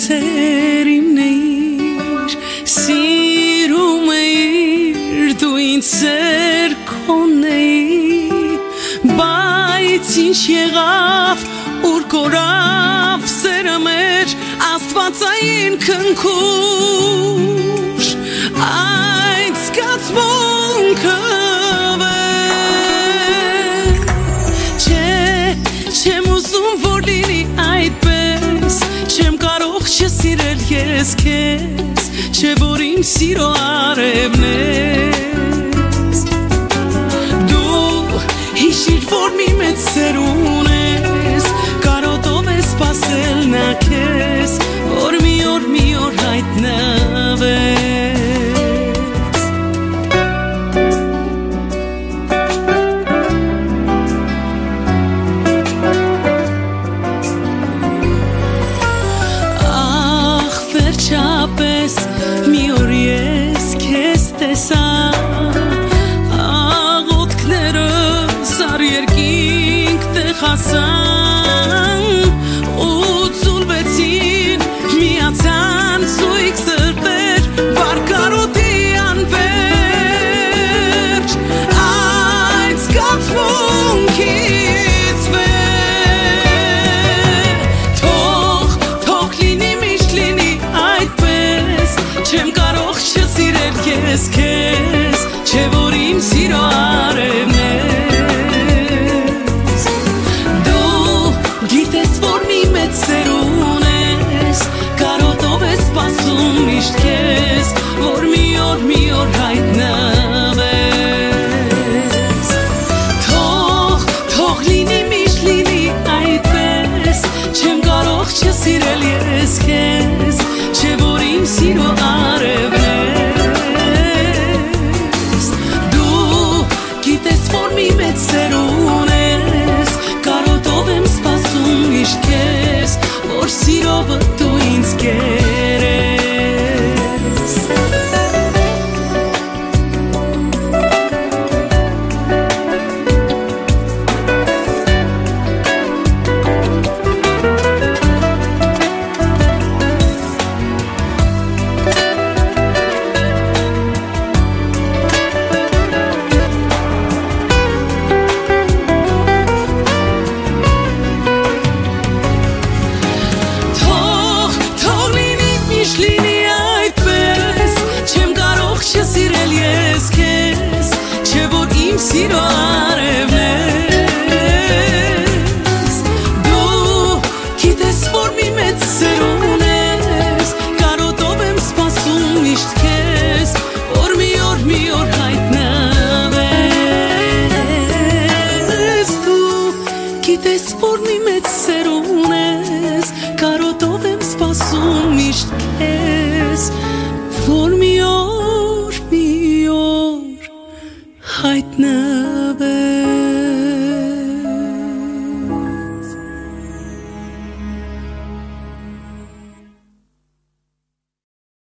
սերիմն էիր, սիրում էիր, դու ինձ սեր քոնեի, բայց ինչ եղավ, ուր կորավ սերը մեր աստվածային քնքուշ, այդ զգացմունքը Չեմ ուզում որ լինի այդպես, չեմ կարող չսիրել ես քեզ, չէ որ իմ սիրո արևն ես, դու հիշիր որ մի մեծ սեր ունես, կարոտով ես սպասել նա քեզ, որ մի օր հայտնվես մի օր ես քեզ տեսա աղոթքներս առ երկինք տեղ հասան ու ցուլվեցին միացան զույգ սրտեր վարկարոտի անվերջ այդ զգացմունքից Չեմ կարող չսիրել ես քեզ, չէ որ իմ սիրո արևն ես, դու գիտես որ մի մեծ սեր ունես, կարոտով ես սպասում միշտ քեզ, որ մի օր հայտնվես, թող լինի միշտ լինի այդպես, չեմ կարող չսիրել ես քեզ, չէ որ իմ սիրո արևն ես, դու գիտես որ մի մեծ սեր ունես, կարոտով եմ սպասում միշտ քեզ, որ սիրով դու ինձ կերես Սիրո արևն ես, դու գիտես որ մի մեծ սեր ունես, կարոտով եմ սպասում միշտ քեզ, որ մի օր հայտնվես, դու գիտես որ մի մեծ սեր ունես, կարոտով եմ սպասում միշտ քեզ, որ մի օր հայտնվես